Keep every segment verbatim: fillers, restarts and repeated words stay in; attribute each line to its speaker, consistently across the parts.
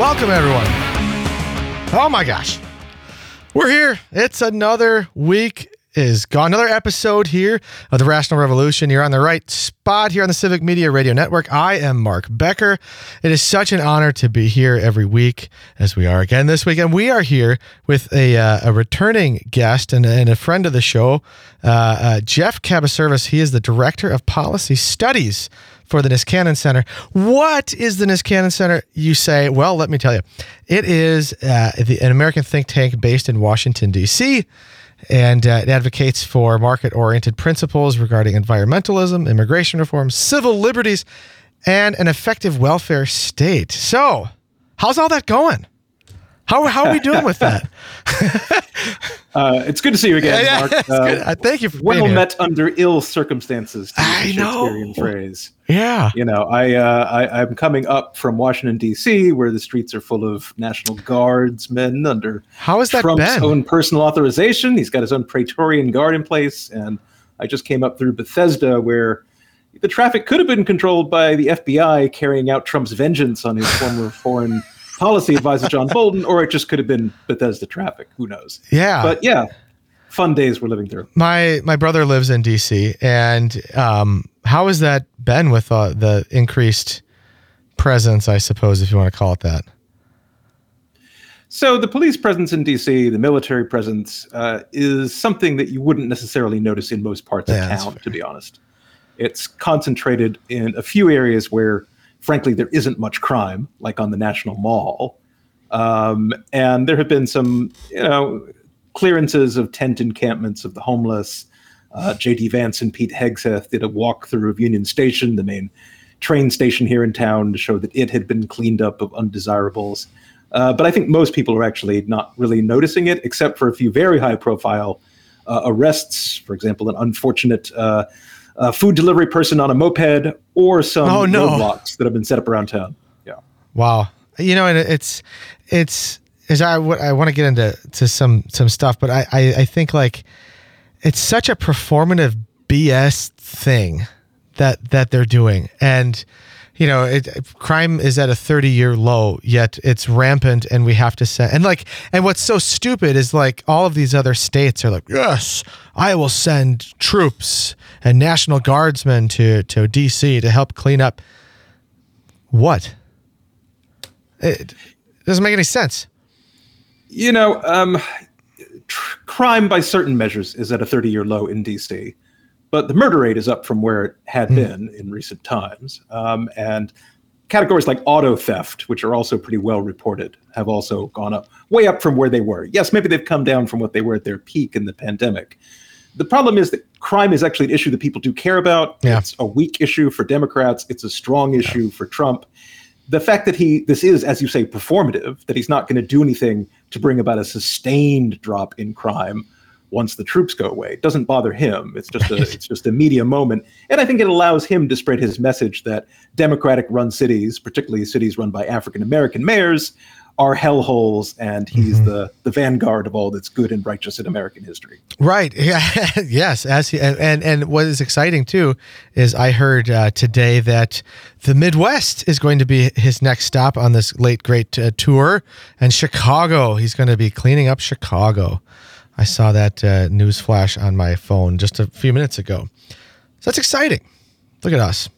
Speaker 1: Welcome, everyone. Oh my gosh. We're here. It's another week is gone. Another episode here of the Rational Revolution. You're on the right spot here on the Civic Media Radio Network. I am Mark Becker. It is such an honor to be here every week, as we are again this weekend. We are here with a uh, a returning guest and, and a friend of the show, uh, uh, Jeff Cabaservis. He is the Director of Policy Studies for the Niskanen Center. What is the Niskanen Center, you say? Well, let me tell you. It is uh, the, an American think tank based in Washington, D C, and uh, it advocates for market-oriented principles regarding environmentalism, immigration reform, civil liberties, and an effective welfare state. So, how's all that going? How how are we doing with that?
Speaker 2: uh, it's good to see you again,
Speaker 1: yeah,
Speaker 2: Mark.
Speaker 1: Yeah,
Speaker 2: uh,
Speaker 1: uh, thank you for
Speaker 2: well
Speaker 1: being here.
Speaker 2: met under ill circumstances. To
Speaker 1: I
Speaker 2: use the Shakespearean
Speaker 1: know.
Speaker 2: phrase.
Speaker 1: Yeah.
Speaker 2: You know, I, uh, I I'm coming up from Washington D C, where the streets are full of National Guardsmen under
Speaker 1: How has that
Speaker 2: Trump's
Speaker 1: been?
Speaker 2: own personal authorization. He's got his own Praetorian Guard in place, and I just came up through Bethesda, where the traffic could have been controlled by the F B I carrying out Trump's vengeance on his former foreign policy advisor John Bolton, or it just could have been Bethesda traffic. Who knows?
Speaker 1: Yeah.
Speaker 2: But yeah, fun days we're living through.
Speaker 1: My my brother lives in D C, and um, how has that been with uh, the increased presence, I suppose, if you want to call it that?
Speaker 2: So the police presence in D C, the military presence, uh, is something that you wouldn't necessarily notice in most parts
Speaker 1: Yeah,
Speaker 2: of town, to be honest. It's concentrated in a few areas where, frankly, there isn't much crime, like on the National Mall. Um, and there have been some, you know, clearances of tent encampments of the homeless. Uh, J D Vance and Pete Hegseth did a walkthrough of Union Station, the main train station here in town, to show that it had been cleaned up of undesirables. Uh, but I think most people are actually not really noticing it, except for a few very high-profile uh, arrests. For example, an unfortunate uh, uh, food delivery person on a moped, or some
Speaker 1: Oh, no.
Speaker 2: roadblocks that have been set up around town. Yeah.
Speaker 1: Wow. You know, and it's it's as I, w- I want to get into to some some stuff, but I, I I think like it's such a performative B S thing that that they're doing, and you know, it, crime is at a thirty-year low, yet it's rampant, and we have to send. And like, and what's so stupid is like all of these other states are like, yes, I will send troops and National Guardsmen to to D C to help clean up. What? It doesn't make any sense.
Speaker 2: You know, um, tr- crime by certain measures is at a thirty-year low in D C, but the murder rate is up from where it had
Speaker 1: Mm.
Speaker 2: been in recent times. Um, and categories like auto theft, which are also pretty well reported, have also gone up, way up from where they were. Yes, maybe they've come down from what they were at their peak in the pandemic. The problem is that crime is actually an issue that people do care about.
Speaker 1: Yeah.
Speaker 2: It's a weak issue for Democrats. It's a strong issue yeah. for Trump. The fact that he, this is, as you say, performative, that he's not going to do anything to bring about a sustained drop in crime once the troops go away, doesn't bother him. It's just a, it's just a media moment. And I think it allows him to spread his message that Democratic-run cities, particularly cities run by African-American mayors, are hellholes, and he's mm-hmm. the, the vanguard of all that's good and righteous in American history.
Speaker 1: Right. Yeah. Yes. As he, and, and and what is exciting too is I heard uh, today that the Midwest is going to be his next stop on this late great uh, tour, and Chicago. He's going to be cleaning up Chicago. I saw that uh, news flash on my phone just a few minutes ago. So that's exciting. Look at us.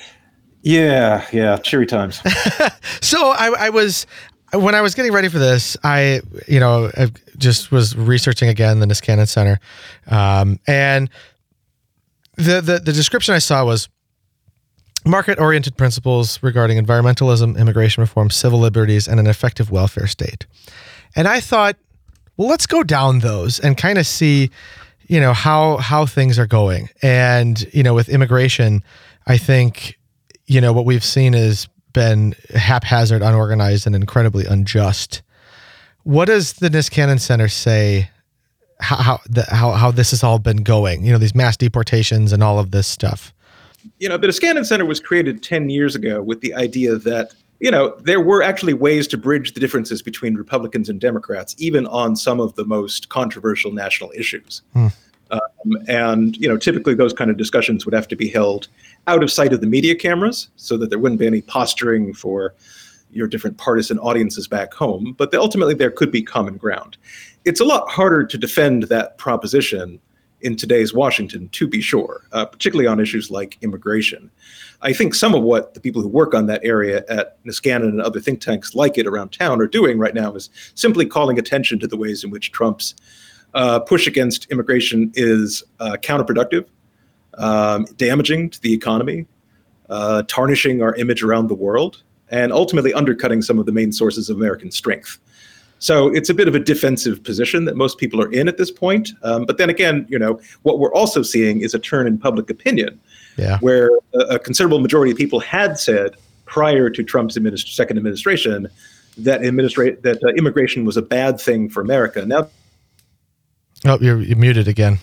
Speaker 2: Yeah. Yeah. Cheery times.
Speaker 1: So I, I was. When I was getting ready for this, I, you know, I just was researching again the Niskanen Center, um, and the, the the description I saw was market-oriented principles regarding environmentalism, immigration reform, civil liberties, and an effective welfare state. And I thought, well, let's go down those and kind of see, you know, how how things are going. And you know, with immigration, I think, you know, what we've seen is been haphazard, unorganized, and incredibly unjust. What does the Niskanen Center say how how, the, how how this has all been going? You know, these mass deportations and all of this stuff.
Speaker 2: You know, the Niskanen Center was created ten years ago with the idea that, you know, there were actually ways to bridge the differences between Republicans and Democrats, even on some of the most controversial national issues. Hmm. Um, and, you know, typically those kind of discussions would have to be held out of sight of the media cameras so that there wouldn't be any posturing for, your different partisan audiences back home, but ultimately there could be common ground. It's a lot harder to defend that proposition in today's Washington, to be sure, uh, particularly on issues like immigration. I think some of what the people who work on that area at Niskanen and other think tanks like it around town are doing right now is simply calling attention to the ways in which Trump's uh, push against immigration is uh, counterproductive, um, damaging to the economy, uh, tarnishing our image around the world, and ultimately undercutting some of the main sources of American strength. So it's a bit of a defensive position that most people are in at this point. Um, but then again, you know, what we're also seeing is a turn in public opinion, yeah. where a, a considerable majority of people had said prior to Trump's administ- second administration that administra- that uh, immigration was a bad thing for America. Now,
Speaker 1: oh, you're, you're muted again.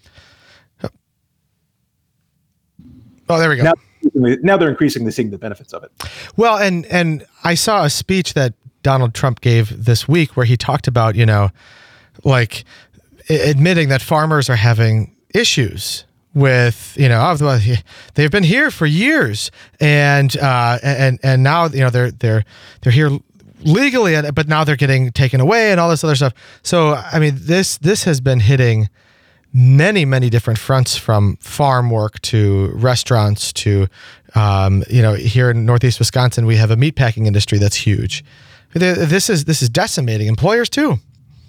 Speaker 1: Oh, there we go.
Speaker 2: Now, now they're increasingly seeing the benefits of it.
Speaker 1: Well, and and I saw a speech that Donald Trump gave this week where he talked about, you know, like admitting that farmers are having issues with, you know, oh, they've been here for years, and uh, and and now, you know, they're they're they're here legally, but now they're getting taken away and all this other stuff. So, I mean, this this has been hitting many, many different fronts, from farm work to restaurants to, um, you know, here in Northeast Wisconsin, we have a meatpacking industry that's huge. This is this is decimating employers too.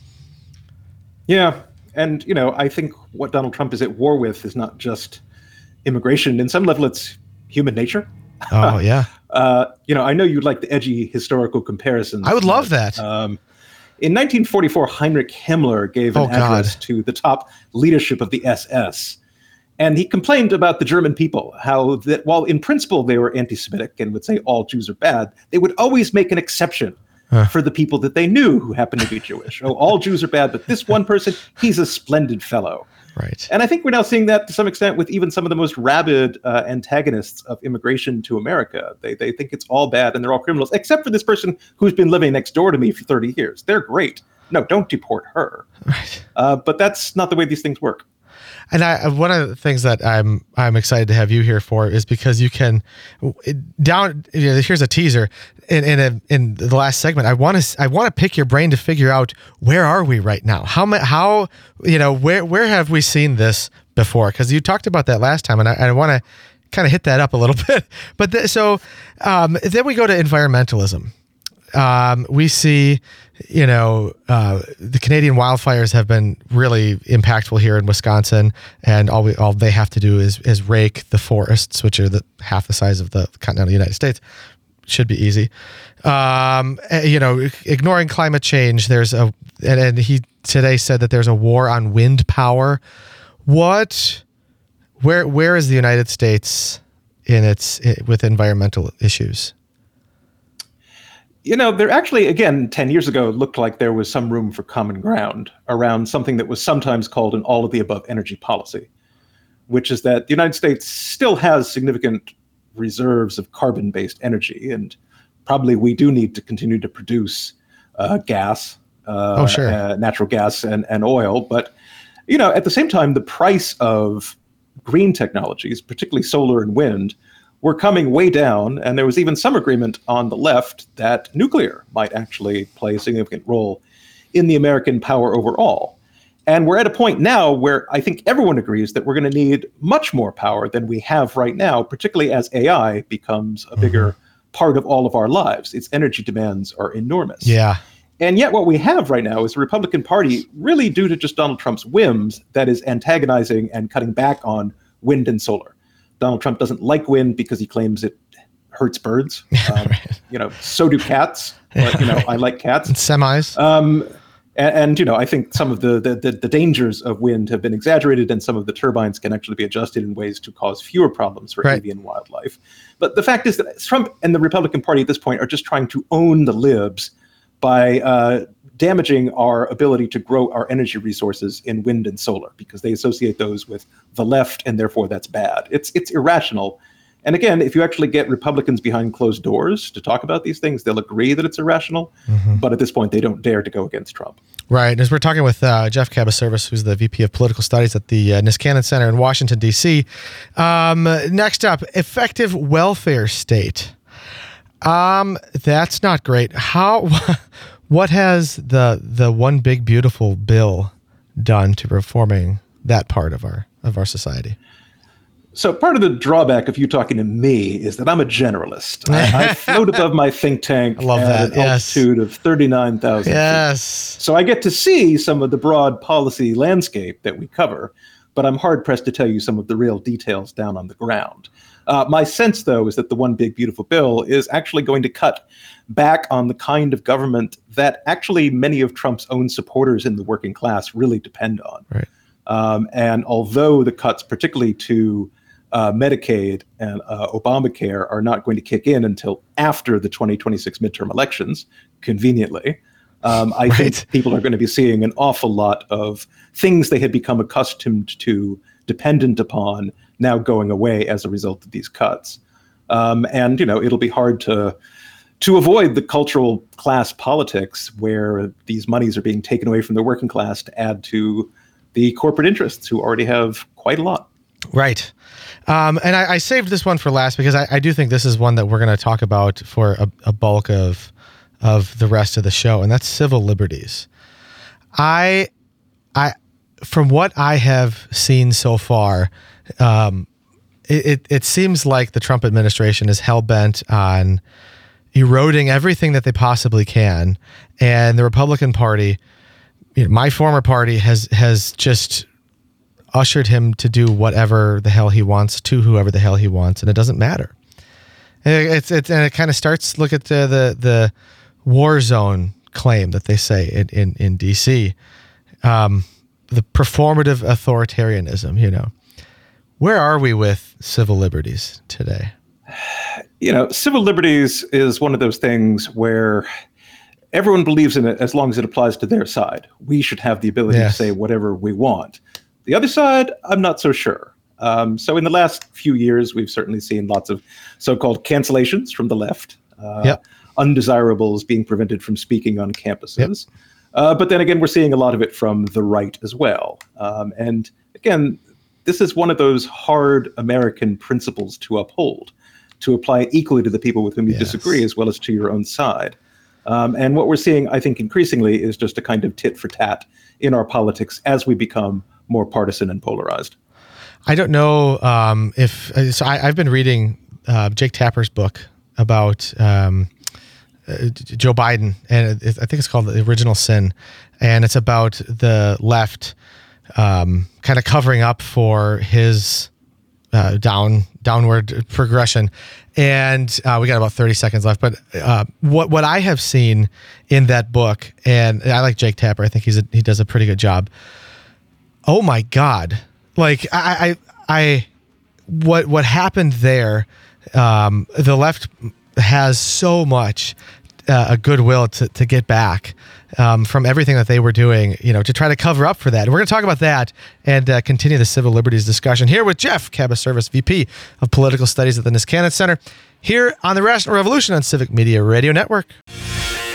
Speaker 2: Yeah, and you know, I think what Donald Trump is at war with is not just immigration. In some level, it's human nature.
Speaker 1: Oh yeah.
Speaker 2: uh, you know, I know you'd like the edgy historical comparisons.
Speaker 1: I would love that.
Speaker 2: Um, in nineteen forty-four, Heinrich Himmler gave an
Speaker 1: oh,
Speaker 2: address
Speaker 1: God.
Speaker 2: to the top leadership of the S S. And he complained about the German people, how that while in principle they were anti-Semitic and would say all Jews are bad, they would always make an exception Huh. for the people that they knew who happened to be Jewish. Oh, all Jews are bad, but this one person, he's a splendid fellow.
Speaker 1: Right.
Speaker 2: And I think we're now seeing that to some extent with even some of the most rabid uh, antagonists of immigration to America. They they think it's all bad and they're all criminals, except for this person who's been living next door to me for thirty years. They're great. No, don't deport her.
Speaker 1: Right.
Speaker 2: Uh, but that's not the way these things work.
Speaker 1: And I, one of the things that I'm I'm excited to have you here for is because you can down. You know, here's a teaser in in, a, in the last segment. I want to I want to pick your brain to figure out where are we right now? How how you know where where have we seen this before? Because you talked about that last time, and I, I want to kind of hit that up a little bit. But th- so um, then we go to environmentalism. Um, we see, you know, uh, the Canadian wildfires have been really impactful here in Wisconsin, and all we all they have to do is is rake the forests, which are the half the size of the continental United States. Should be easy. Um, you know, ignoring climate change. There's a and, and he today said that there's a war on wind power. What, where where is the United States in its with environmental issues?
Speaker 2: You know, there actually, again, ten years ago, it looked like there was some room for common ground around something that was sometimes called an all-of-the-above energy policy, which is that the United States still has significant reserves of carbon-based energy, and probably we do need to continue to produce uh, gas, uh,
Speaker 1: oh, sure.
Speaker 2: uh, natural gas and, and oil. But, you know, at the same time, the price of green technologies, particularly solar and wind, were coming way down, and there was even some agreement on the left that nuclear might actually play a significant role in the American power overall. And we're at a point now where I think everyone agrees that we're going to need much more power than we have right now, particularly as A I becomes a bigger mm-hmm. part of all of our lives. Its energy demands are enormous.
Speaker 1: Yeah.
Speaker 2: And yet what we have right now is the Republican Party, really due to just Donald Trump's whims, that is antagonizing and cutting back on wind and solar. Donald Trump doesn't like wind because he claims it hurts birds. Um, right. You know, so do cats. But, you know, I like cats.
Speaker 1: And semis.
Speaker 2: Um, and, and, you know, I think some of the, the, the, the dangers of wind have been exaggerated, and some of the turbines can actually be adjusted in ways to cause fewer problems for
Speaker 1: right.
Speaker 2: avian wildlife. But the fact is that Trump and the Republican Party at this point are just trying to own the libs by uh, damaging our ability to grow our energy resources in wind and solar, because they associate those with the left, and therefore that's bad. It's it's irrational. And again, if you actually get Republicans behind closed doors to talk about these things, they'll agree that it's irrational. Mm-hmm. But at this point, they don't dare to go against Trump.
Speaker 1: Right. As we're talking with uh, Jeff Cabaservice, who's the V P of Political Studies at the uh, Niskanen Center in Washington, D C. Um, next up, effective welfare state. Um, that's not great. How? What has the the one big beautiful bill done to reforming that part of our of our society?
Speaker 2: So part of the drawback of you talking to me is that I'm a generalist. I, I float above my think tank
Speaker 1: I love
Speaker 2: at
Speaker 1: that.
Speaker 2: an
Speaker 1: Yes.
Speaker 2: altitude of thirty-nine thousand
Speaker 1: Yes.
Speaker 2: feet. So I get to see some of the broad policy landscape that we cover, but I'm hard-pressed to tell you some of the real details down on the ground. Uh, my sense, though, is that the One Big Beautiful Bill is actually going to cut back on the kind of government that actually many of Trump's own supporters in the working class really depend on.
Speaker 1: Right.
Speaker 2: Um, and although the cuts, particularly to uh, Medicaid and uh, Obamacare, are not going to kick in until after the twenty twenty-six midterm elections, conveniently, um, I
Speaker 1: Right.
Speaker 2: think people are going to be seeing an awful lot of things they had become accustomed to, dependent upon, now going away as a result of these cuts. Um, and, you know, it'll be hard to to avoid the cultural class politics where these monies are being taken away from the working class to add to the corporate interests who already have quite a lot.
Speaker 1: Right. Um, and I, I saved this one for last because I, I do think this is one that we're going to talk about for a, a bulk of of the rest of the show, and that's civil liberties. I, I, from what I have seen so far, um, it, it, it seems like the Trump administration is hell-bent on eroding everything that they possibly can, and the Republican Party, you know, my former party, has has just ushered him to do whatever the hell he wants to whoever the hell he wants, and it doesn't matter. And it's it's and it kind of starts. Look at the the the war zone claim that they say in in, in D C, um, the performative authoritarianism. You know, where are we with civil liberties today?
Speaker 2: You know, civil liberties is one of those things where everyone believes in it as long as it applies to their side. We should have the ability
Speaker 1: Yes.
Speaker 2: to say whatever we want. The other side, I'm not so sure. Um, so in the last few years, we've certainly seen lots of so-called cancellations from the left, uh,
Speaker 1: Yep.
Speaker 2: undesirables being prevented from speaking on campuses. Yep. Uh, but then again, we're seeing a lot of it from the right as well. Um, and again, this is one of those hard American principles to uphold, to apply equally to the people with whom you
Speaker 1: Yes.
Speaker 2: disagree as well as to your own side. Um, and what we're seeing, I think, increasingly is just a kind of tit for tat in our politics as we become more partisan and polarized.
Speaker 1: I don't know um, if so. I, I've been reading uh, Jake Tapper's book about um, uh, Joe Biden, and it, I think it's called The Original Sin, and it's about the left um, kind of covering up for his uh, down downward progression. And uh, we got about thirty seconds left. But uh, what what I have seen in that book, and I like Jake Tapper. I think he's a, he does a pretty good job. Oh my God. Like I, I, I, what, what happened there, um, the left has so much, uh, a goodwill to, to get back, um, from everything that they were doing, you know, to try to cover up for that. And we're going to talk about that and, uh, continue the civil liberties discussion here with Jeff Cabaservis, V P of Political Studies at the Niskanen Center, here on the Rational Revolution on Civic Media Radio Network.